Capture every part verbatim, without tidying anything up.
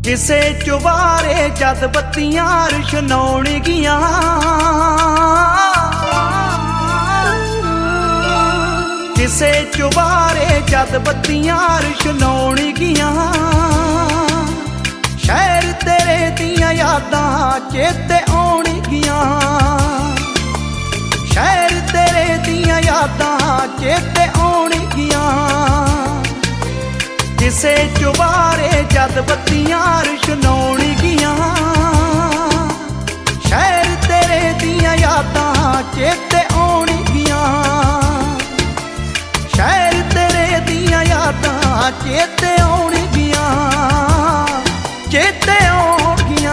ਕਿਸੇ ਚੁਬਾਰੇ ਜਦ ਬੱਤੀਆਂ ਰੁਸ਼ਨਾਉਣਗੀਆਂ, ਕਿਸੇ ਚੁਬਾਰੇ ਜਦ ਬੱਤੀਆਂ ਰੁਸ਼ਨਾਉਣਗੀਆਂ, ਸ਼ਹਿਰ ਤੇਰੇ ਦੀਆਂ ਯਾਦਾਂ ਚੇਤੇ ਆਉਣਗੀਆਂ, ਸ਼ਹਿਰ ਤੇਰੇ ਦੀਆਂ ਯਾਦਾਂ ਚੇਤੇ ਆਉਣਗੀਆਂ, ਕਿਸੇ ਚੁਬਾਰੇ ਜਦ ਬੱਤੀਆਂ ਰੁਸ਼ਨਾਉਣਗੀਆਂ, ਸ਼ਹਿਰ ਤੇਰੇ ਦੀਆਂ ਯਾਦਾਂ ਚੇਤੇ ਆਉਣਗੀਆਂ, ਸ਼ਹਿਰ ਤੇਰੇ ਦੀਆਂ ਯਾਦਾਂ ਚੇਤੇ ਆਉਣਗੀਆਂ, ਚੇਤੇ ਆਉਣਗੀਆਂ।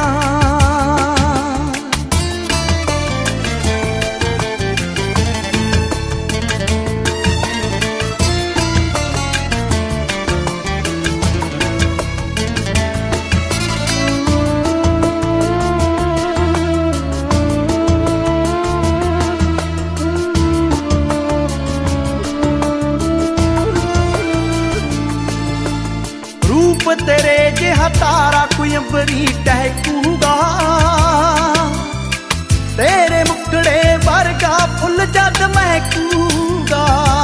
ਰੂਪ ਤੇਰੇ ਜਿਹਾ ਤਾਰਾ ਕੋਈ ਅੰਬਰੀ ਟਹਿਕੂਗਾ, ਤੇਰੇ ਮੁਖੜੇ ਵਰਗਾ ਫੁੱਲ ਜਦ ਮਹਿਕੂਗਾ,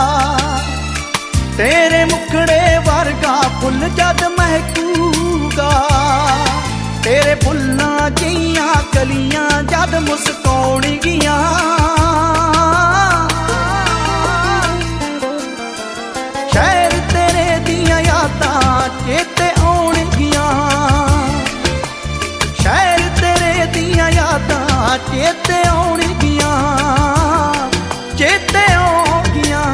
ਤੇਰੇ ਮੁਖੜੇ ਵਰਗਾ ਫੁੱਲ ਜਦ ਮਹਿਕੂਗਾ, ਤੇਰੇ ਫੁੱਲਾਂ ਜਿਹੀਆਂ ਕਲੀਆਂ ਜਦ ਮੁਸਕਾਉਣਗੀਆਂ, ਸ਼ਹਿਰ ਤੇਰੇ ਦੀਆਂ ਯਾਦਾਂ ਚੇਤੇ ਆਉਣਗੀਆਂ, ਸ਼ਹਿਰ ਤੇਰੇ ਦੀਆਂ ਯਾਦਾਂ ਚੇਤੇ ਆਉਣਗੀਆਂ, ਚੇਤੇ ਆਉਣਗੀਆਂ।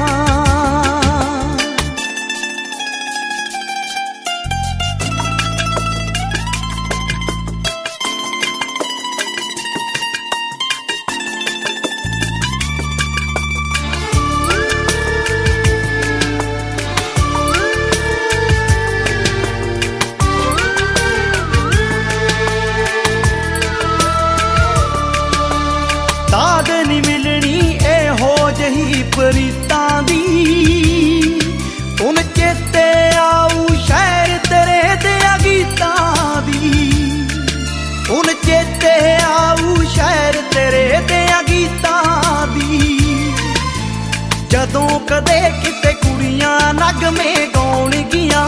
ਦਾਦ ਨੀ ਮਿਲਣੀ ਇਹੋ ਜਿਹੀ ਪ੍ਰੀਤਾਂ ਦੀ, ਹੁਣ ਚੇਤੇ ਆਊ ਸ਼ਹਿਰ ਤੇਰੇ ਦਿਆਂ ਗੀਤਾਂ ਦੀ, ਹੁਣ ਚੇਤੇ ਆਊ ਸ਼ਹਿਰ ਤੇਰੇ ਦਿਆਂ ਗੀਤਾਂ ਦੀ, ਜਦੋਂ ਕਦੇ ਕਿਤੇ ਕੁੜੀਆਂ ਨਗਮੇ ਗਾਉਣਗੀਆਂ,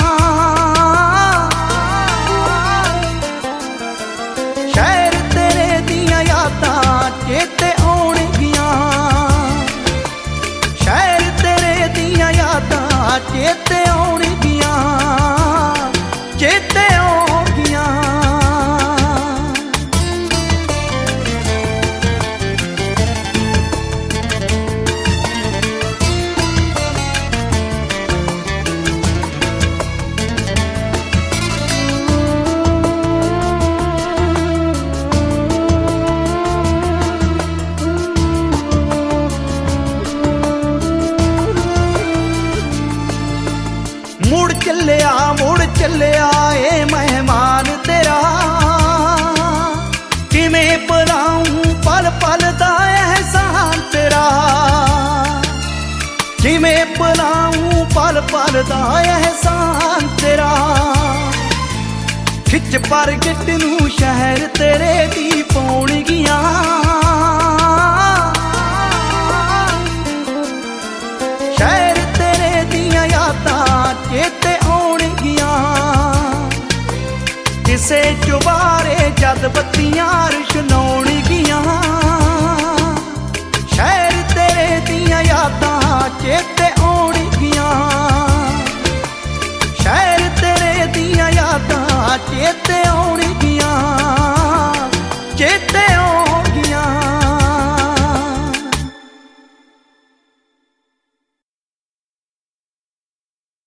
ਸ਼ਹਿਰ ਤੇਰੇ ਦੀਆਂ ਯਾਦਾਂ ਚੇਤੇ ਆਉਣਗੀਆਂ, ਸ਼ਹਿਰ ਤੇਰੇ ਦੀਆਂ ਯਾਦਾਂ ਚੇਤੇ ਆਉਣਗੀਆਂ, ਚੇਤੇ ਆਉਣਗੀਆਂ। ਮੁੜ ਚੱਲਿਆ ਮੁੜ ਚੱਲਿਆ ਏ ਮਹਿਮਾਨ ਤੇਰਾ, ਕਿਵੇਂ ਭੁਲਾਊਂ ਪਲ ਪਲ ਦਾ ਅਹਿਸਾਨ ਤੇਰਾ, ਕਿਵੇਂ ਭੁਲਾਊਂ ਪਲ ਪਲ ਦਾ ਅਹਿਸਾਨ ਤੇਰਾ, ਖਿੱਚ ਪ੍ਰਗਟ ਨੂੰ ਸ਼ਹਿਰ ਤੇਰੇ ਦੀ ਪਾਉਣਗੀਆਂ, ਸ਼ਹਿਰ ਤੇਰੇ ਦੀਆਂ ਯਾਦਾਂ ਚੇਤੇ ਆਉਣਗੀਆਂ, ਕਿਸੇ ਚੁਬਾਰੇ ਜਦ ਬੱਤੀਆਂ ਰੁਸ਼ਨਾਉਣਗੀਆਂ, ਸ਼ਹਿਰ ਤੇਰੇ ਦੀਆਂ ਯਾਦਾਂ ਚੇਤੇ ਆਉਣਗੀਆਂ, ਸ਼ਹਿਰ ਤੇਰੇ ਦੀਆਂ ਯਾਦਾਂ ਚੇਤੇ